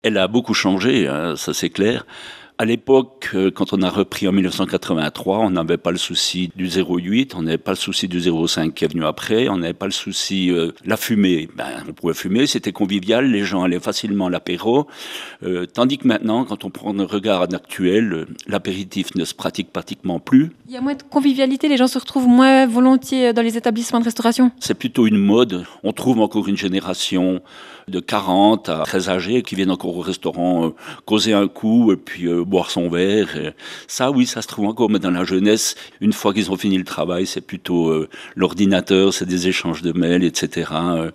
Elle a beaucoup changé, hein, ça c'est clair. À l'époque, quand on a repris en 1983, on n'avait pas le souci du 0,8, on n'avait pas le souci du 0,5 qui est venu après, on n'avait pas le souci la fumée. On pouvait fumer, c'était convivial, les gens allaient facilement à l'apéro. Tandis que maintenant, quand on prend un regard actuel, l'apéritif ne se pratique pratiquement plus. Il y a moins de convivialité, les gens se retrouvent moins volontiers dans les établissements de restauration. C'est plutôt une mode. On trouve encore une génération de 40 à très âgés qui viennent encore au restaurant causer un coup et puis boire son verre. Et ça, oui, ça se trouve encore, mais dans la jeunesse, une fois qu'ils ont fini le travail, c'est plutôt l'ordinateur, c'est des échanges de mails, etc.